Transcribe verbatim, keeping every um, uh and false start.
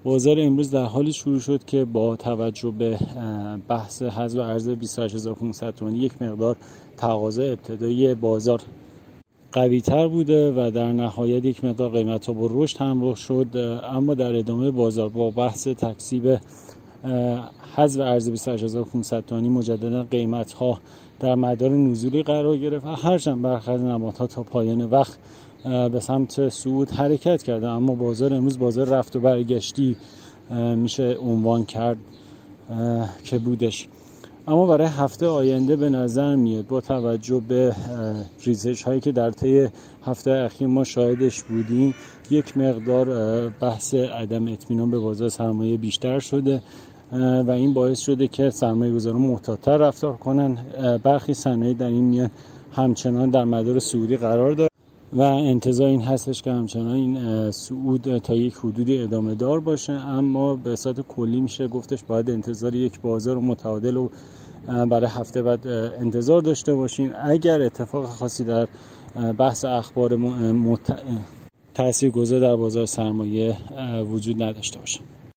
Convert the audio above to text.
بازار امروز در حالی شروع شد که با توجه به بحث حذف ارز بیست و هشت هزار و پانصد تومانی یک مقدار تقاضا ابتدایی بازار قوی تر بوده و در نهایت یک مقدار قیمت ها با رشد همراه شد، اما در ادامه بازار با بحث تکسیب حذف ارز بیست و هشت هزار و پانصد تومانی مجددا قیمت ها در مدار نزولی قرار گرفت و هرچند برخی از نمادها تا پایان وقت به سمت صعود حرکت کرده، اما بازار امروز بازار رفت و برگشتی میشه عنوان کرد که بودش. اما برای هفته آینده به نظر میاد با توجه به ریزش هایی که در طی هفته اخیر ما شاهدش بودیم یک مقدار بحث عدم اطمینان به بازار سرمایه بیشتر شده و این باعث شده که سرمایه گذاران محتاط‌تر رفتار کنن. برخی صنایع در این میان همچنان در مدار صعودی قرار دارد و انتظار این هستش که همچنان این صعود تا یک حدودی ادامه دار باشه، اما به صورت کلی میشه گفتش باید انتظار یک بازار متعادل و برای هفته بعد انتظار داشته باشیم اگر اتفاق خاصی در بحث اخبار مت... تاثیرگذار در بازار سرمایه وجود نداشته باشه.